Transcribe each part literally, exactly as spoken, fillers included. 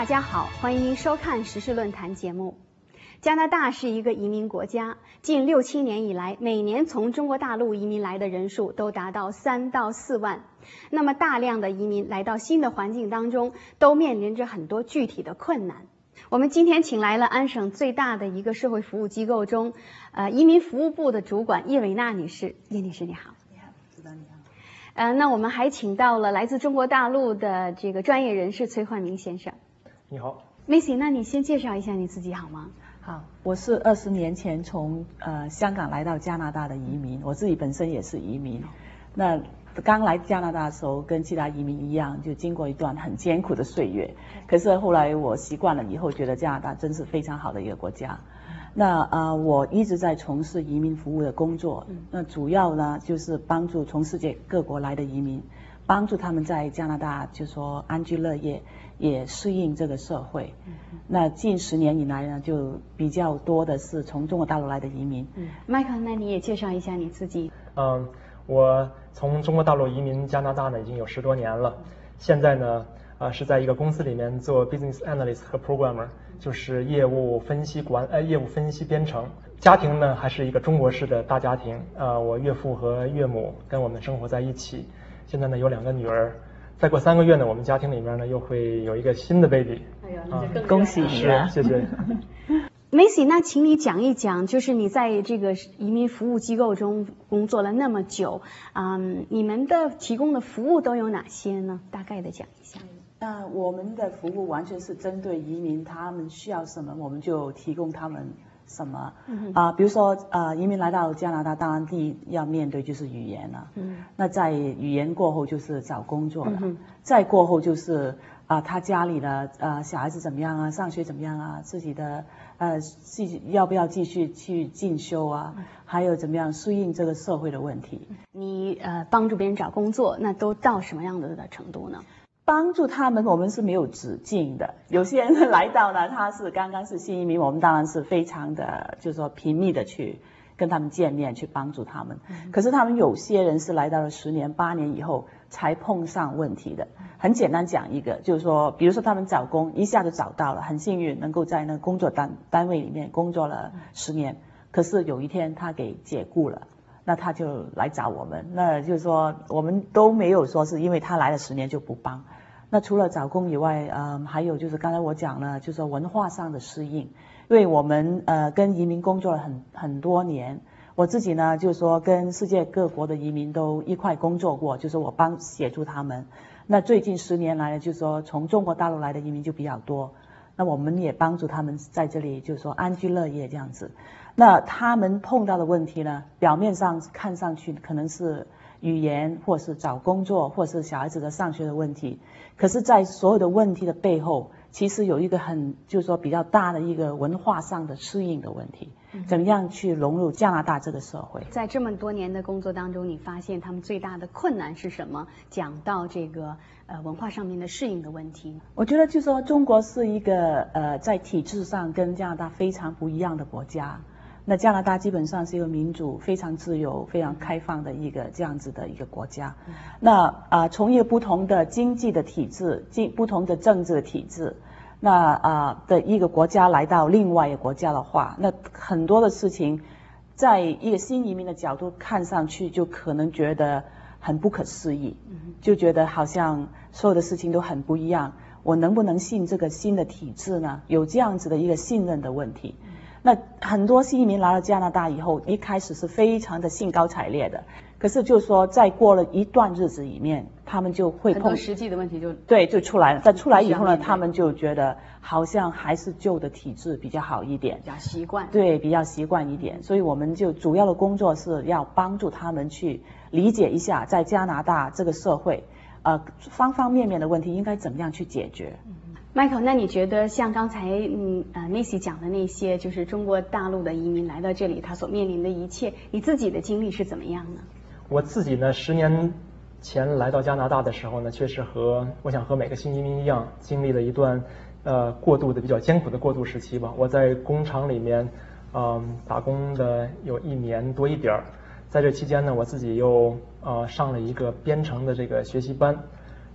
大家好，欢迎您收看时事论坛节目。加拿大是一个移民国家，近六七年以来，每年从中国大陆移民来的人数都达到三到四万。那么大量的移民来到新的环境当中，都面临着很多具体的困难。我们今天请来了安省最大的一个社会服务机构中，呃，移民服务部的主管叶伟娜女士。叶女士你好。 你好，主管你好。 呃，那我们还请到了来自中国大陆的这个专业人士崔焕明先生。 你好 ，Missy， 那你先介绍一下你自己好吗？ 好，我是二十年前从呃香港来到加拿大的移民，我自己本身也是移民。那刚来加拿大的时候，跟其他移民一样，就经过一段很艰苦的岁月。可是后来我习惯了以后，觉得加拿大真是非常好的一个国家。那啊、呃，我一直在从事移民服务的工作。那主要呢，就是帮助从世界各国来的移民，帮助他们在加拿大就说安居乐业，也适应这个社会。那近十年以来呢，就比较多的是从中国大陆来的移民。 嗯 ，Michael， 那你也介绍一下你自己。 嗯，我从中国大陆移民加拿大呢，已经有十多年了。现在呢，呃，是在一个公司里面做 business analyst 和 programmer， 就是业务分析管呃业务分析编程。家庭呢，还是一个中国式的大家庭。呃，我岳父和岳母跟我们生活在一起。现在呢，有两个女儿。再过三个月呢，我们家庭里面呢又会有一个新的 baby。 哎呦，那就更恭喜你了， 谢谢。 Missy， 那请你讲一讲，就是你在这个移民服务机构中工作了那么久，嗯，你们的提供的服务都有哪些呢？大概的讲一下。 那我们的服务完全是针对移民，他们需要什么，我们就提供他们什么。啊、 嗯呃，比如说呃，移民来到加拿大，当然第一要面对就是语言了。嗯。那在语言过后就是找工作了，嗯、再过后就是啊、呃，他家里的呃小孩子怎么样啊，上学怎么样啊，自己的呃继要不要继续去进修啊，嗯、还有怎么样适应这个社会的问题。 你呃帮助别人找工作，那都到什么样的程度呢？ 帮助他们，我们是没有止境的。有些人来到呢，他是刚刚是新移民，我们当然是非常的，就是说频密的去跟他们见面，去帮助他们。嗯、可是他们有些人是来到了十年、八年以后才碰上问题的。很简单讲一个，就是说，比如说他们找工一下就找到了，很幸运能够在那个工作单单位里面工作了十年，可是有一天他给解雇了。那他就来找我们，那就是说我们都没有说是因为他来了十年就不帮。那除了找工以外，呃，还有就是刚才我讲了，就是说文化上的适应，因为我们呃跟移民工作了很很多年，我自己呢就是说跟世界各国的移民都一块工作过，就是我帮协助他们。那最近十年来呢，就是说从中国大陆来的移民就比较多，那我们也帮助他们在这里就是说安居乐业这样子。那他们碰到的问题呢，表面上看上去可能是语言，或是找工作，或是小孩子的上学的问题，可是在所有的问题的背后，其实有一个很就是说比较大的一个文化上的适应的问题，怎么样去融入加拿大这个社会。 在这么多年的工作当中，你发现他们最大的困难是什么？讲到这个呃文化上面的适应的问题， 我觉得就是说中国是一个呃在体制上跟加拿大非常不一样的国家。那加拿大基本上是一个民主、非常自由、非常开放的一个这样子的一个国家。嗯、那啊、呃，从一个不同的经济的体制、经不同的政治的体制，那啊、呃、的一个国家来到另外一个国家的话，那很多的事情，在一个新移民的角度看上去，就可能觉得很不可思议，嗯、就觉得好像所有的事情都很不一样。我能不能信这个新的体制呢？有这样子的一个信任的问题。那很多新移民来到加拿大以后，一开始是非常的兴高采烈的，可是就是说，在过了一段日子里面，他们就会碰很多实际的问题就对就出来了。但出来以后呢，他们就觉得好像还是旧的体制比较好一点， 比较习惯， 对，比较习惯一点。所以我们就主要的工作是要帮助他们去理解一下，在加拿大这个社会，呃，方方面面的问题应该怎么样去解决。嗯 Michael， 那你觉得像刚才嗯呃 Missy 讲的那些，就是中国大陆的移民来到这里，他所面临的一切，你自己的经历是怎么样呢？ 我自己呢，十年前来到加拿大的时候呢，确实和我想和每个新移民一样，经历了一段呃过渡的比较艰苦的过渡时期吧。我在工厂里面嗯、呃、打工的有一年多一点儿，在这期间呢，我自己又呃上了一个编程的这个学习班。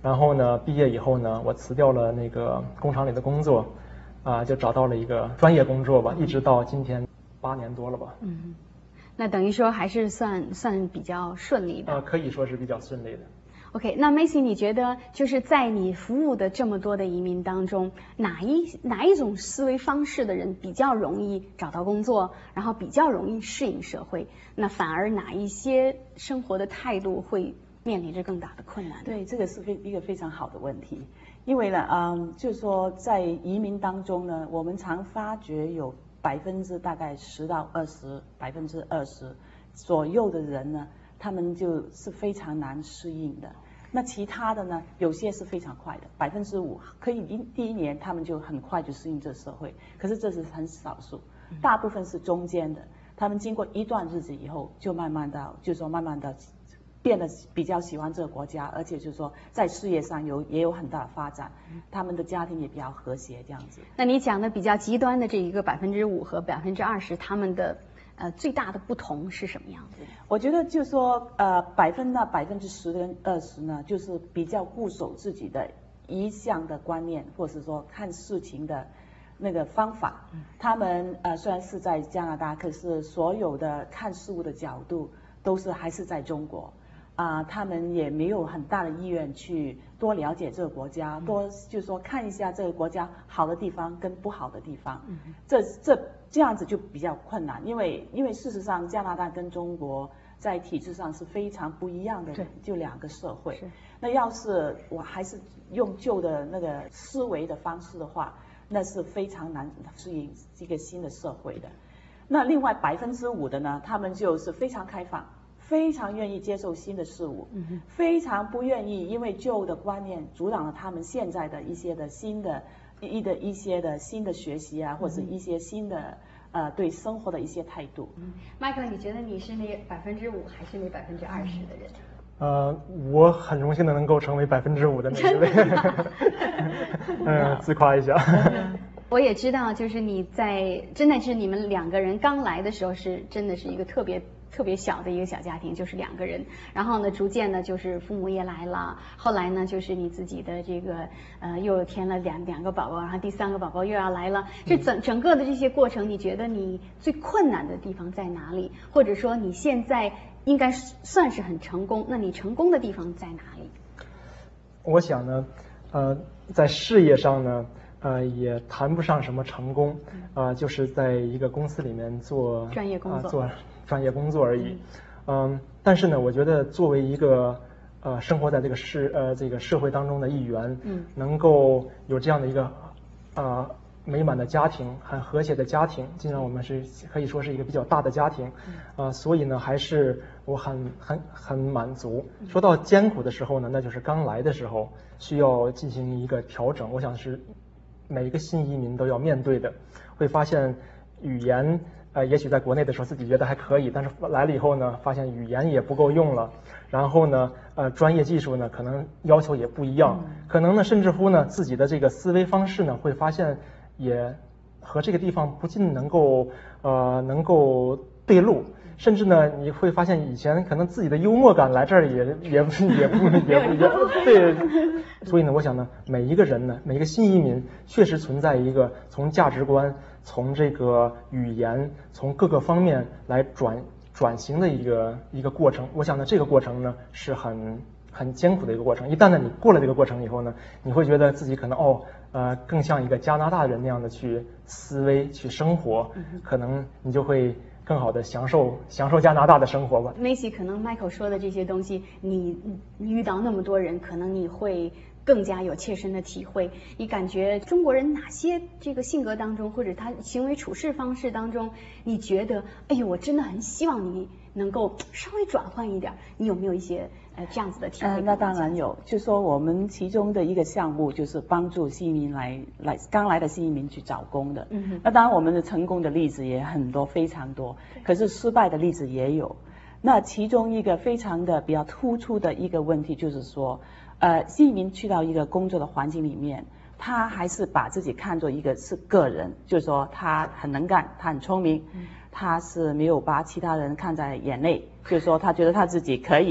然后呢，毕业以后呢，我辞掉了那个工厂里的工作，啊，就找到了一个专业工作吧，一直到今天八年多了吧。 嗯，那等于说还是算算比较顺利的。 呃，可以说是比较顺利的。 OK， 那 Macy， 你觉得就是在你服务的这么多的移民当中，哪一哪一种思维方式的人比较容易找到工作，然后比较容易适应社会？那反而哪一些生活的态度会面临着更大的困难？ 对，这个是非一个非常好的问题，因为呢，嗯，就是说在移民当中呢，我们常发觉有百分之大概十到二十，百分之二十左右的人呢，他们就是非常难适应的。那其他的呢，有些是非常快的，百分之五可以一第一年他们就很快就适应这社会，可是这是很少数，大部分是中间的，他们经过一段日子以后，就慢慢的，就是说慢慢的变得比较喜欢这个国家，而且就是说在事业上有也有很大的发展，他们的家庭也比较和谐这样子。 那你讲的比较极端的这一个百分之五和百分之二十，他们的呃最大的不同是什么样子？ 我觉得就是说呃百分那百分之十跟二十呢，就是比较固守自己的一项的观念，或是说看事情的那个方法。他们呃虽然是在加拿大，可是所有的看事物的角度都是还是在中国。啊、呃，他们也没有很大的意愿去多了解这个国家，多就是说看一下这个国家好的地方跟不好的地方，这这这样子就比较困难，因为因为事实上加拿大跟中国在体制上是非常不一样的，就两个社会。那要是我还是用旧的那个思维的方式的话，那是非常难适应一个新的社会的。那另外百分之五的呢，他们就是非常开放。非常愿意接受新的事物，嗯、非常不愿意因为旧的观念阻挡了他们现在的一些的新的一的一些的新的学习啊，或者一些新的呃对生活的一些态度。 嗯、Michael， 你觉得你是那百分之五还是那百分之二十的人？ 呃，我很荣幸的能够成为百分之五的那一位。嗯，自夸一下。 我也知道，就是你在真的是你们两个人刚来的时候是真的是一个特别。特别小的一个小家庭，就是两个人。然后呢，逐渐呢，就是父母也来了。后来呢，就是你自己的这个呃，又添了两两个宝宝，然后第三个宝宝又要来了。这整整个的这些过程，你觉得你最困难的地方在哪里？或者说你现在应该算是很成功，那你成功的地方在哪里？ 我想呢，呃，在事业上呢，呃，也谈不上什么成功，啊、呃，就是在一个公司里面做专业工作， 呃、做专业工作而已。嗯，但是呢，我觉得作为一个呃生活在这个社呃这个社会当中的一员，嗯，能够有这样的一个呃美满的家庭，很和谐的家庭，尽管我们是可以说是一个比较大的家庭，啊、呃，所以呢，还是我很很很满足。说到艰苦的时候呢，那就是刚来的时候需要进行一个调整，我想是每一个新移民都要面对的，会发现语言。呃，也许在国内的时候自己觉得还可以，但是来了以后呢，发现语言也不够用了，然后呢，呃，专业技术呢可能要求也不一样，嗯、可能呢，甚至乎呢，自己的这个思维方式呢，会发现也和这个地方不尽能够呃能够对路，甚至呢，你会发现以前可能自己的幽默感来这儿也也不也不也不也对，所以呢，我想呢，每一个人呢，每一个新移民确实存在一个从价值观。从这个语言，从各个方面来转转型的一个一个过程。我想呢，这个过程呢是很很艰苦的一个过程。一旦呢你过了这个过程以后呢，你会觉得自己可能哦呃更像一个加拿大人那样的去思维去生活，可能你就会更好的享受享受加拿大的生活吧。 Macy， 可能 Michael 说的这些东西，你你遇到那么多人，可能你会。更加有切身的体会，你感觉中国人哪些这个性格当中，或者他行为处事方式当中，你觉得，哎呦，我真的很希望你能够稍微转换一点，你有没有一些呃这样子的体会？ 呃，那当然有，就说我们其中的一个项目就是帮助新移民来来刚来的新移民去找工的。嗯哼。那当然我们的成功的例子也很多，非常多，可是失败的例子也有。那其中一个非常的比较突出的一个问题就是说。呃，新移民去到一个工作的环境里面，他还是把自己看作一个是个人，就是说他很能干，他很聪明，嗯、他是没有把其他人看在眼内，就是说他觉得他自己可以，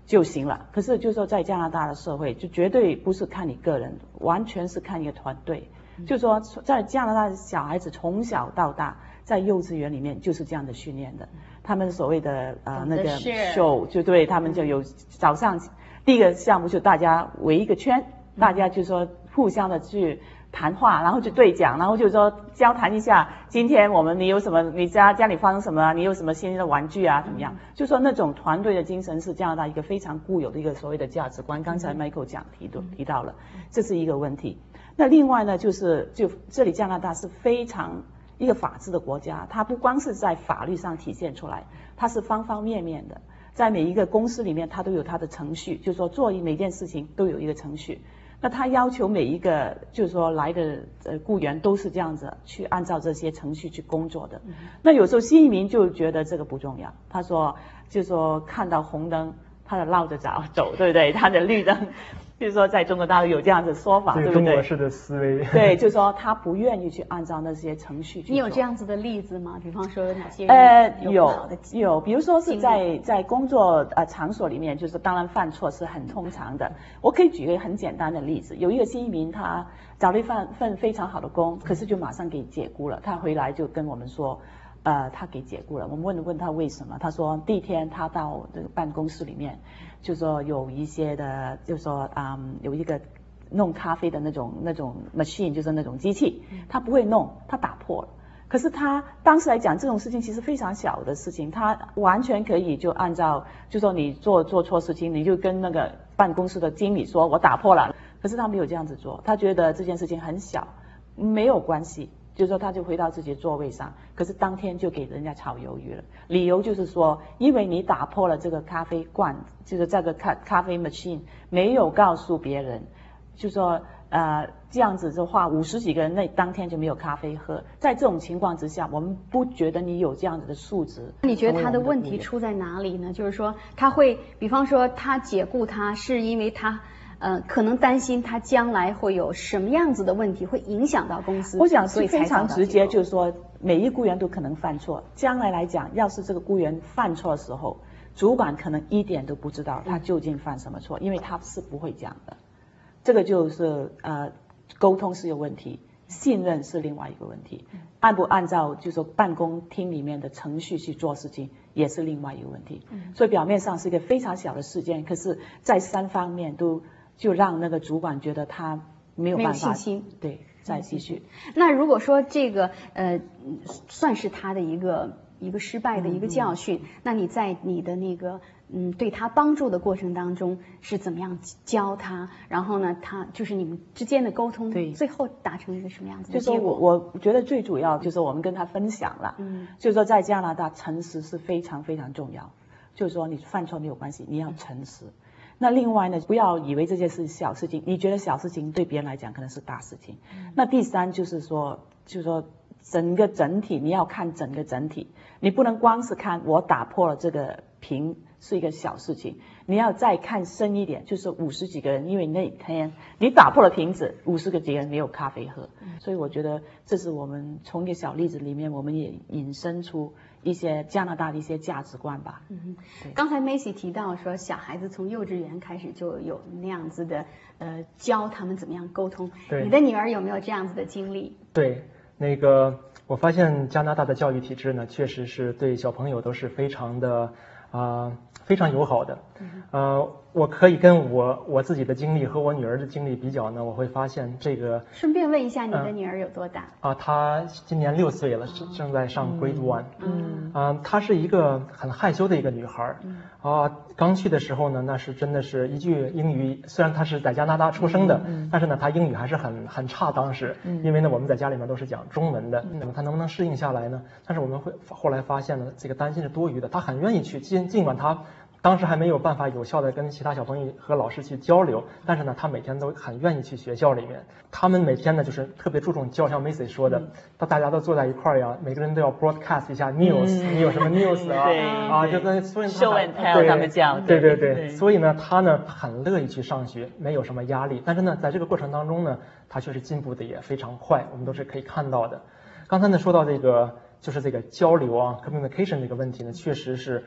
就行了。可是就是说在加拿大的社会，就绝对不是看你个人，完全是看一个团队。就是说在加拿大的小孩子从小到大，在幼稚园里面就是这样的训练的。他们所谓的呃那个 show 就对他们就有早上第一个项目就大家围一个圈，大家就说互相的去谈话，然后就对讲，然后就说交谈一下，今天我们你有什么，你家家里发生什么，你有什么新的玩具啊，怎么样？就说那种团队的精神是加拿大一个非常固有的一个所谓的价值观。刚才 Michael 讲提到提到了，这是一个问题。那另外呢，就是就这里加拿大是非常一个法治的国家，它不光是在法律上体现出来，它是方方面面的。在每一个公司里面，它都有它的程序，就是说做每件事情都有一个程序。那他要求每一个就是说来的呃雇员都是这样子去按照这些程序去工作的。那有时候新移民就觉得这个不重要，他说就是说看到红灯他就绕着走走，对不对？他的绿灯。就是说，在中国大陆有这样的说法，对不对？ 中国式的思维。 对，就是说他不愿意去按照那些程序去做。 你有这样子的例子吗？比方说哪些呃有有，比如说是在在工作呃场所里面，就是当然犯错是很通常的。我可以举个很简单的例子，有一个新移民他找了一份份非常好的工，可是就马上给解雇了。他回来就跟我们说。呃，他给解雇了。我们问了问他为什么，他说第一天他到这个办公室里面，就说有一些的，就说嗯有一个弄咖啡的那种那种 machine， 就是那种机器，他不会弄，他打破了。可是他当时来讲，这种事情其实非常小的事情，他完全可以就按照，就说你做做错事情，你就跟那个办公室的经理说，我打破了。可是他没有这样子做，他觉得这件事情很小，没有关系。就是说他就回到自己的座位上，可是当天就给人家炒鱿鱼了。理由就是说，因为你打破了这个咖啡罐，就是这个咖咖啡 machine， 没有告诉别人，就说呃这样子的话，五十几个人那当天就没有咖啡喝。在这种情况之下，我们不觉得你有这样子的素质。 你觉得他的问题出在哪里呢？就是说他会，比方说他解雇他是因为他。呃，可能担心他将来会有什么样子的问题，会影响到公司。 我想是非常直接，就是说每一雇员都可能犯错。将来来讲，要是这个雇员犯错的时候，主管可能一点都不知道他究竟犯什么错，因为他是不会讲的。这个就是呃，沟通是有问题，信任是另外一个问题，按不按照就是说办公厅里面的程序去做事情，也是另外一个问题。所以表面上是一个非常小的事件，可是在三方面都。就让那个主管觉得他没有办法， 没有信心， 对，再继续。 那如果说这个呃，算是他的一个一个失败的一个教训，嗯、那你在你的那个嗯对他帮助的过程当中是怎么样教他？然后呢，他就是你们之间的沟通， 对， 最后达成一个什么样子的结果？ 就是我我觉得最主要就是我们跟他分享了，嗯，就是说在加拿大诚实是非常非常重要，就是说你犯错没有关系，你要诚实。嗯那另外呢，不要以为这件事小事情，你觉得小事情对别人来讲可能是大事情。嗯、那第三就是说，就是说整个整体你要看整个整体，你不能光是看我打破了这个瓶是一个小事情，你要再看深一点，就是五十几个人，因为那天你打破了瓶子，五十个几个人没有咖啡喝，嗯、所以我觉得这是我们从一个小例子里面，我们也引申出一些加拿大的一些价值观吧。 嗯，刚才 Macy 提到说，小孩子从幼稚园开始就有那样子的呃教他们怎么样沟通。 对， 你的女儿有没有这样子的经历？ 对，那个我发现加拿大的教育体制呢，确实是对小朋友都是非常的啊、呃、非常友好的。嗯、呃，我可以跟我我自己的经历和我女儿的经历比较呢，我会发现这个。 顺便问一下，你的女儿有多大？ 啊、呃，她今年六岁了，正、哦、正在上 Grade One。嗯。啊、呃，她是一个很害羞的一个女孩。嗯。啊、呃，刚去的时候呢，那是真的是一句英语，虽然她是在加拿大出生的，嗯嗯、但是呢，她英语还是很很差。当时，嗯、因为呢，我们在家里面都是讲中文的，那么她能不能适应下来呢？但是我们会后来发现呢，这个担心是多余的，她很愿意去，尽尽管她。当时还没有办法有效的跟其他小朋友和老师去交流，但是呢，他每天都很愿意去学校里面。他们每天呢，就是特别注重教，像 Macy 说的，他大家都坐在一块儿呀，每个人都要 broadcast 一下 news，、嗯、你有什么 news 啊？ 对啊，就跟所以 show and tell 他们讲。 对对对，对所以呢，他呢很乐意去上学，没有什么压力。但是呢，在这个过程当中呢，他确实进步的也非常快，我们都是可以看到的。刚才呢说到这个，就是这个交流啊 ，communication 这个问题呢，确实是。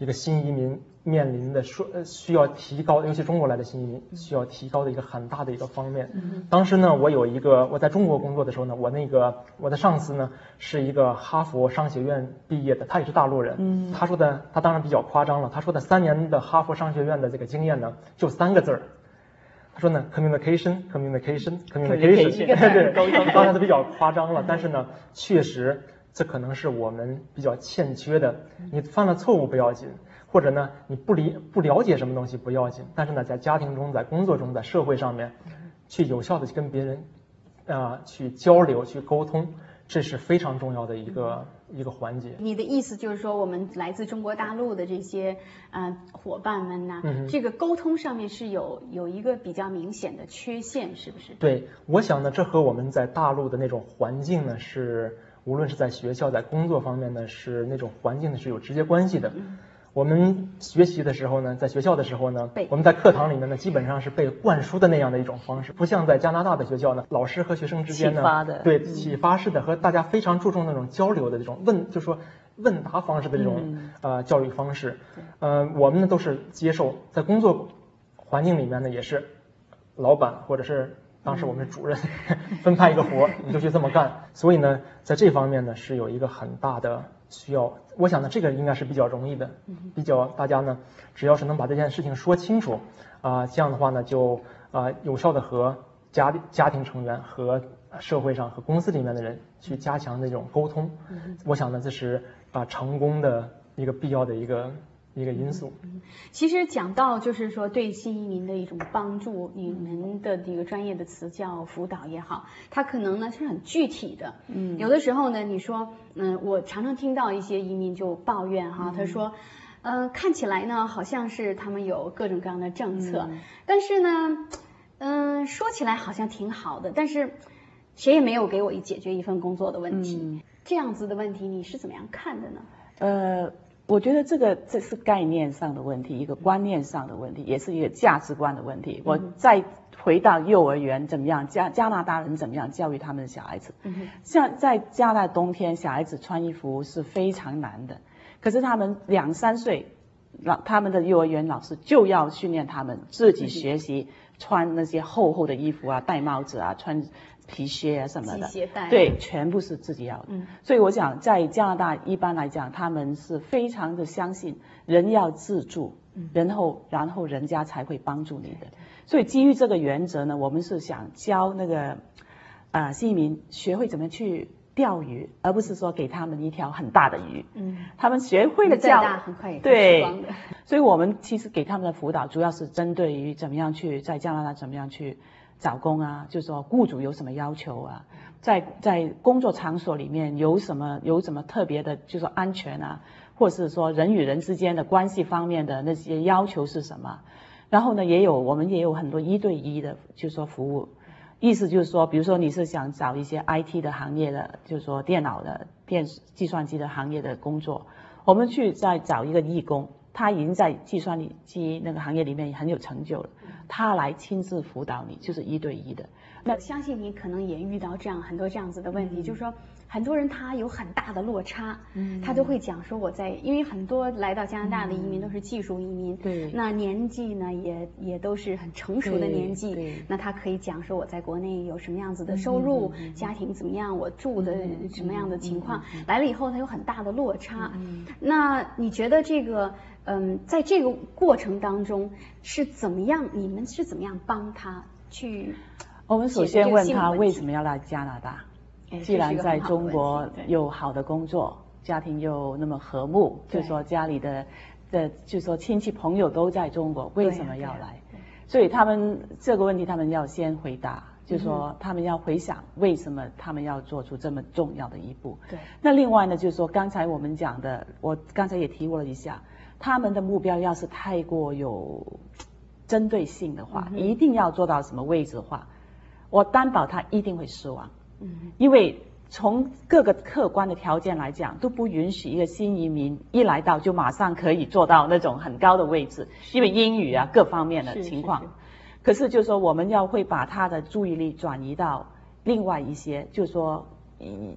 一个新移民面临的说呃需要提高，尤其中国来的新移民需要提高的一个很大的一个方面。 嗯、 当时呢，我有一个我在中国工作的时候呢，我那个我的上司呢是一个哈佛商学院毕业的，他也是大陆人。 嗯， 他说的他当然比较夸张了，他说的三年的哈佛商学院的这个经验呢，就三个字儿。他说呢 ，communication communication communication， 对，沟通当然是比较夸张了，但是呢，确实这可能是我们比较欠缺的。你犯了错误不要紧，或者呢，你不理不了解什么东西不要紧，但是呢，在家庭中、在工作中、在社会上面，去有效的去跟别人啊、呃、去交流、去沟通，这是非常重要的一个一个环节。 你的意思就是说，我们来自中国大陆的这些呃伙伴们呢， 嗯、 这个沟通上面是有有一个比较明显的缺陷，是不是？ 对，我想呢，这和我们在大陆的那种环境呢是。无论是在学校、在工作方面呢，是那种环境呢是有直接关系的。 嗯、 我们学习的时候呢，在学校的时候呢，我们在课堂里面呢，基本上是被灌输的那样的一种方式，不像在加拿大的学校呢，老师和学生之间呢， 启发的对启发式的和大家非常注重那种交流的这种问，就说问答方式的这种、 嗯、 呃教育方式。呃，我们呢都是接受，在工作环境里面呢，也是老板或者是。当时我们是主任分派一个活，你就去这么干。所以呢，在这方面呢是有一个很大的需要。我想呢，这个应该是比较容易的，比较大家呢，只要是能把这件事情说清楚啊、呃，这样的话呢，就啊、呃、有效的和家家庭成员和社会上和公司里面的人去加强那种沟通。我想呢，这是啊、呃、成功的一个必要的一个。一个因素。 其实讲到就是说对新移民的一种帮助，你们的这个专业的词叫辅导也好，它可能呢是很具体的。嗯，有的时候呢，你说，嗯，我常常听到一些移民就抱怨哈，他说，呃，看起来呢好像是他们有各种各样的政策，嗯、但是呢，嗯、呃，说起来好像挺好的，但是谁也没有给我解决一份工作的问题。嗯、这样子的问题你是怎么样看的呢？ 呃。我觉得这个这是概念上的问题，一个观念上的问题，也是一个价值观的问题。我再回到幼儿园怎么样，加加拿大人怎么样教育他们的小孩子。像在加拿大冬天，小孩子穿衣服是非常难的，可是他们两三岁，老他们的幼儿园老师就要训练他们自己学习穿那些厚厚的衣服啊，戴帽子啊，穿皮靴啊什么的，对，全部是自己要的。嗯，所以我想在加拿大一般来讲，他们是非常的相信人要自助，嗯、然后然后人家才会帮助你的。所以基于这个原则呢，我们是想教那个啊、呃、新移民学会怎么去钓鱼，而不是说给他们一条很大的鱼。嗯，他们学会了钓， 很快也对，所以我们其实给他们的辅导主要是针对于怎么样去在加拿大怎么样去找工啊，就是说雇主有什么要求啊，在在工作场所里面有什么有什么特别的，就是说安全啊，或者是说人与人之间的关系方面的那些要求是什么。然后呢，也有我们也有很多一对一的，就是说服务。意思就是说，比如说你是想找一些 I T 的行业的，就是说电脑的、电计算机的行业的工作，我们去再找一个义工，他已经在计算机那个行业里面很有成就了，他来亲自辅导你，就是一对一的。 那我相信你可能也遇到这样很多这样子的问题，嗯、就是说很多人他有很大的落差，嗯、他都会讲说我在，因为很多来到加拿大的移民都是技术移民，对、嗯，那年纪呢也也都是很成熟的年纪，那他可以讲说我在国内有什么样子的收入，嗯、家庭怎么样，我住的什么样的情况，嗯、来了以后他有很大的落差，嗯、那你觉得这个？嗯，在这个过程当中是怎么样？你们是怎么样帮他去？ 我们首先问他为什么要来加拿大？既然在中国有好的工作，家庭又那么和睦，就说家里的的就说亲戚朋友都在中国，为什么要来？所以他们这个问题他们要先回答，就说他们要回想为什么他们要做出这么重要的一步。对。那另外呢，就是说刚才我们讲的，我刚才也提过了一下。他们的目标要是太过有针对性的话，嗯、一定要做到什么位置化，我担保他一定会失望。嗯，因为从各个客观的条件来讲，都不允许一个新移民一来到就马上可以做到那种很高的位置，因为英语啊各方面的情况。是是是可是就是说，我们要会把他的注意力转移到另外一些，就是说，嗯。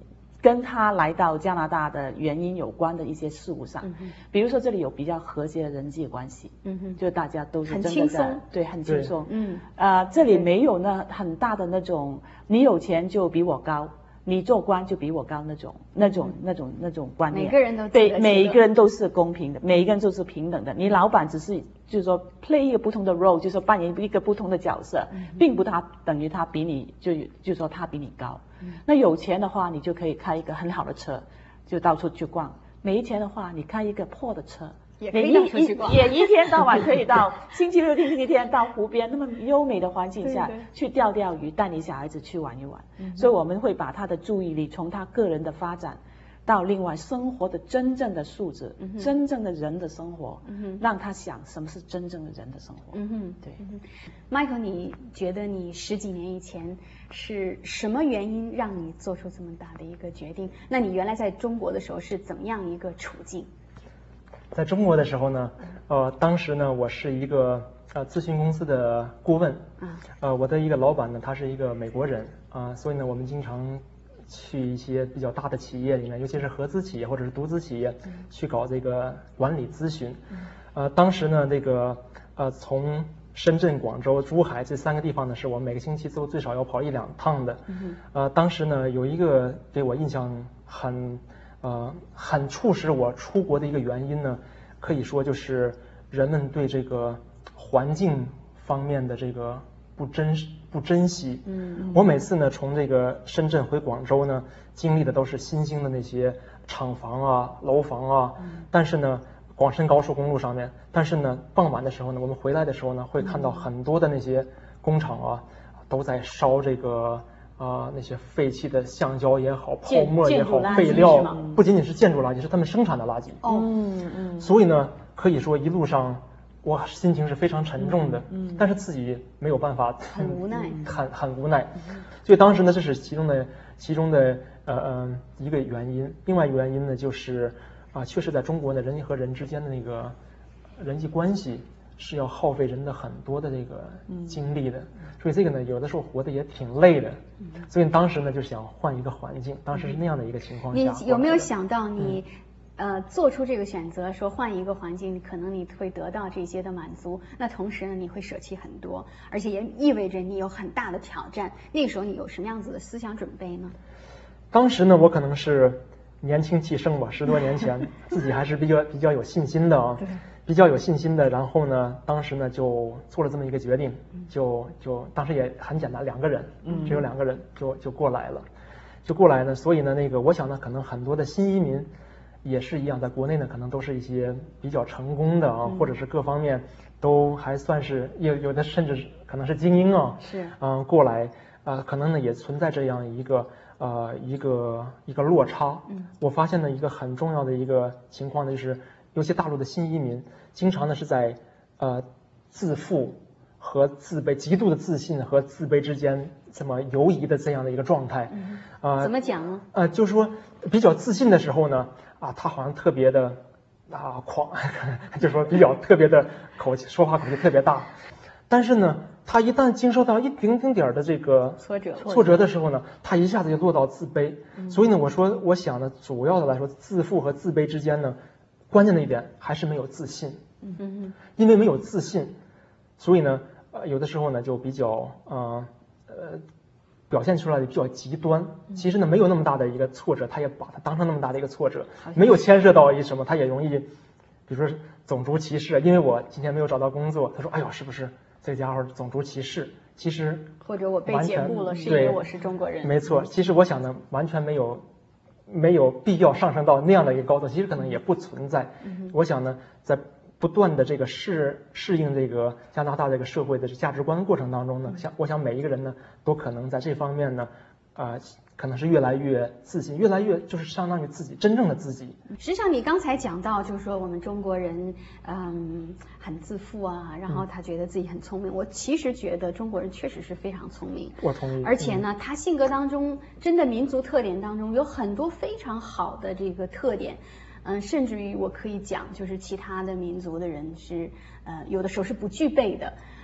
跟他来到加拿大的原因有关的一些事物上， 嗯、 比如说这里有比较和谐的人际关系， 嗯哼， 就大家都是真的很轻松， 对，很轻松， 嗯， 啊、呃，这里没有那很大的那种你有钱就比我高，你做官就比我高那种那种那种那种观念， 每个人都对，每一个人都是公平的，每一个人都是平等的。你老板只是就是说 play 一个不同的 role， 就是说扮演一个不同的角色， 嗯、 并不他等于他比你就就说他比你高。嗯、那有钱的话，你就可以开一个很好的车，就到处去逛；没钱的话，你开一个破的车。 也可以到处去逛， 也一天到晚可以到星期六、星期天到湖边那么优美的环境下对对去钓钓鱼，带你小孩子去玩一玩。 嗯、 所以我们会把他的注意力从他个人的发展到另外生活的真正的素质， 嗯、 真正的人的生活， 嗯、 让他想什么是真正的人的生活。 嗯哼， 对。 嗯、Michael， 你觉得你十几年以前是什么原因让你做出这么大的一个决定？那你原来在中国的时候是怎么样一个处境？ 在中国的时候呢，呃，当时呢，我是一个呃咨询公司的顾问，呃，我的一个老板呢，他是一个美国人啊、呃，所以呢，我们经常去一些比较大的企业里面，尤其是合资企业或者是独资企业，去搞这个管理咨询。呃，当时呢，这个呃从深圳、广州、珠海这三个地方呢，是我每个星期都最少要跑一两趟的。呃，当时呢，有一个给我印象很。呃，很促使我出国的一个原因呢，可以说就是人们对这个环境方面的这个不珍不珍惜。嗯，我每次呢从这个深圳回广州呢，经历的都是新兴的那些厂房啊、楼房啊。嗯、但是呢，广深高速公路上面，但是呢，傍晚的时候呢，我们回来的时候呢，会看到很多的那些工厂啊，都在烧这个。啊、呃，那些废弃的橡胶也好，泡沫也好，废料，不仅仅是建筑垃圾，是他们生产的垃圾。 哦， 嗯嗯。 所以呢，可以说一路上我心情是非常沉重的，嗯，嗯但是自己没有办法， 很无奈， 很很无奈。所以当时呢，这是其中的其中的呃呃一个原因。另外一个原因呢，就是啊、呃，确实在中国呢，人和人之间的那个人际关系。是要耗费人的很多的这个精力的，嗯、所以这个呢，有的时候活得也挺累的。嗯、所以当时呢，就想换一个环境，当时是那样的一个情况下。 你有没有想到你，嗯、呃，做出这个选择，说换一个环境，可能你会得到这些的满足，那同时呢，你会舍弃很多，而且也意味着你有很大的挑战。那个时候你有什么样子的思想准备呢？ 当时呢，我可能是年轻气盛吧，十多年前，自己还是比较比较有信心的啊。比较有信心的，然后呢，当时呢就做了这么一个决定，就就当时也很简单，两个人，只有两个人就就过来了，就过来呢，所以呢，那个我想呢，可能很多的新移民也是一样，在国内呢，可能都是一些比较成功的啊，或者是各方面都还算是有有的甚至可能是精英啊， 是， 嗯，过来啊、呃，可能呢也存在这样一个呃一个一个落差。嗯，我发现呢一个很重要的一个情况呢就是。尤其大陆的新移民，经常呢是在呃自负和自卑、极度的自信和自卑之间这么游移的这样的一个状态。 嗯、 呃， 怎么讲呢？ 呃，就是说比较自信的时候呢，啊，他好像特别的啊狂，就是说比较特别的口气，说话口气特别大。但是呢，他一旦经受到一丁丁点儿的这个挫折挫折的时候呢，他一下子就落到自卑。嗯、所以呢，我说，我想呢，主要的来说，自负和自卑之间呢。关键的一点还是没有自信， 嗯嗯， 因为没有自信，所以呢，呃，有的时候呢就比较呃呃表现出来的比较极端。其实呢，没有那么大的一个挫折，他也把它当成那么大的一个挫折，没有牵涉到一什么，他也容易，比如说种族歧视，因为我今天没有找到工作，他说，哎呦，是不是这家伙种族歧视？其实或者我被解雇了，是因为我是中国人。 没错，其实我想呢，完全没有。没有必要上升到那样的一个高度，其实可能也不存在。嗯、我想呢，在不断的这个适适应这个加拿大这个社会的价值观过程当中呢，想我想每一个人呢，都可能在这方面呢，啊、呃，可能是越来越自信，越来越就是相当于自己真正的自己。 实际上，你刚才讲到，就是说我们中国人，嗯，很自负啊，然后他觉得自己很聪明。嗯、我其实觉得中国人确实是非常聪明， 我同意。 而且呢，嗯、他性格当中，真的民族特点当中有很多非常好的这个特点。嗯，甚至于我可以讲，就是其他的民族的人是，呃，有的时候是不具备的。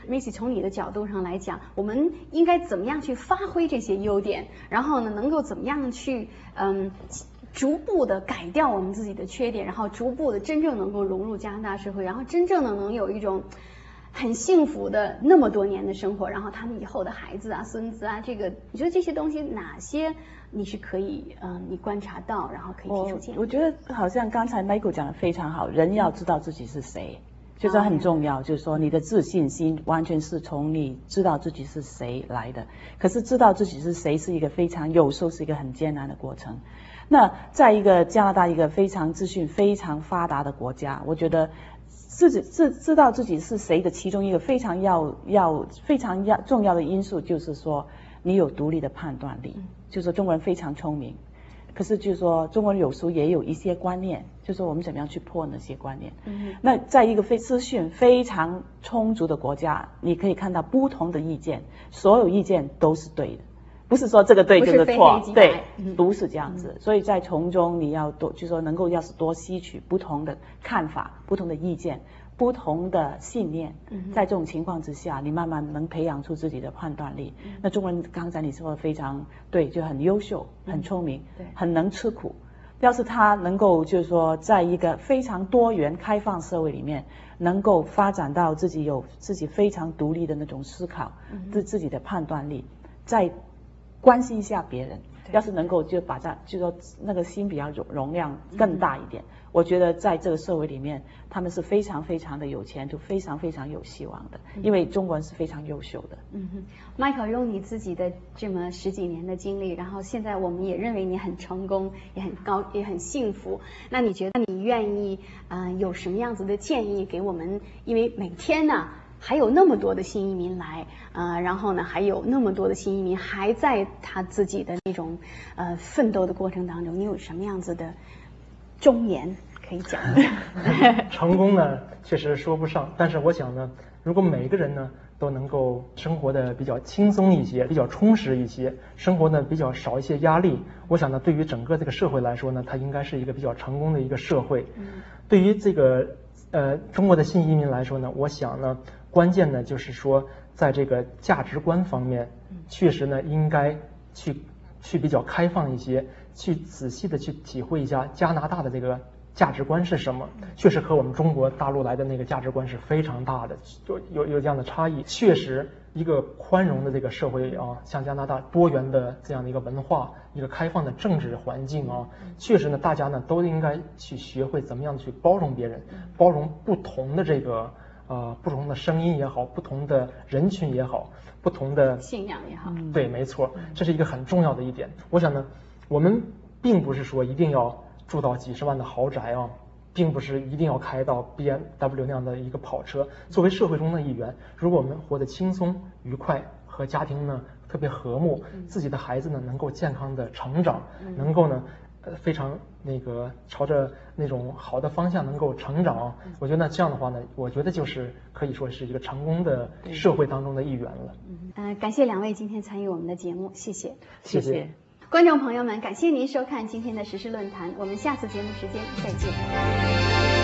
Macy 从你的角度上来讲，我们应该怎么样去发挥这些优点，然后呢，能够怎么样去嗯。逐步的改掉我们自己的缺点，然后逐步的真正能够融入加拿大社会，然后真正的能有一种很幸福的那么多年的生活，然后他们以后的孩子啊、孙子啊，这个你觉得这些东西哪些你是可以嗯、呃、你观察到，然后可以提出建议？ 我我觉得好像刚才 Michael 讲的非常好，人要知道自己是谁。就是很重要，就是说你的自信心完全是从你知道自己是谁来的。可是知道自己是谁是一个非常有时候是一个很艰难的过程。那在一个加拿大一个非常资讯非常发达的国家，我觉得自己知知道自己是谁的其中一个非常要要非常要重要的因素就是说你有独立的判断力。就是说中国人非常聪明。可是就是说中国人有时候也有一些观念，就是说我们怎么样去破那些观念。嗯，那在一个非资讯非常充足的国家，你可以看到不同的意见，所有意见都是对的，不是说这个对就是错，对，不是这样子。所以在从中你要多，就是说能够要是多吸取不同的看法、不同的意见、不同的信念，在这种情况之下，你慢慢能培养出自己的判断力。那中国人刚才你说的非常对，就很优秀、很聪明、很能吃苦。要是他能够就是说在一个非常多元开放社会里面，能够发展到自己有自己非常独立的那种思考，自自己的判断力，再关心一下别人。要是能够就把它，就说那个心比较容容量更大一点，我觉得在这个社会里面，他们是非常非常的有前途，非常非常有希望的，因为中国人是非常优秀的。 嗯哼 ，Michael 用你自己的这么十几年的经历，然后现在我们也认为你很成功，也很高，也很幸福。那你觉得你愿意呃有什么样子的建议给我们？因为每天呢。还有那么多的新移民来，呃，然后呢，还有那么多的新移民还在他自己的那种呃奋斗的过程当中，你有什么样子的忠言可以讲？ 成功呢，确实说不上，但是我想呢，如果每个人呢都能够生活的比较轻松一些，比较充实一些，生活呢比较少一些压力，我想呢，对于整个这个社会来说呢，它应该是一个比较成功的一个社会。嗯、对于这个呃中国的新移民来说呢，我想呢。关键呢，就是说，在这个价值观方面，确实呢，应该去去比较开放一些，去仔细的去体会一下加拿大的这个价值观是什么。确实和我们中国大陆来的那个价值观是非常大的，就有有这样的差异。确实，一个宽容的这个社会啊，像加拿大多元的这样的一个文化，一个开放的政治环境啊，确实呢，大家呢都应该去学会怎么样去包容别人，包容不同的这个。呃，不同的声音也好，不同的人群也好，不同的信仰也好， 对，没错，这是一个很重要的一点。我想呢，我们并不是说一定要住到几十万的豪宅啊，并不是一定要开到 B M W 那样的一个跑车。作为社会中的一员，如果我们活得轻松愉快，和家庭呢特别和睦，自己的孩子呢能够健康的成长，能够呢。呃，非常那个朝着那种好的方向能够成长，我觉得那这样的话呢，我觉得就是可以说是一个成功的社会当中的一员了。 嗯，呃，感谢两位今天参与我们的节目，谢谢， 谢谢。 观众朋友们，感谢您收看今天的时事论坛，我们下次节目时间再见。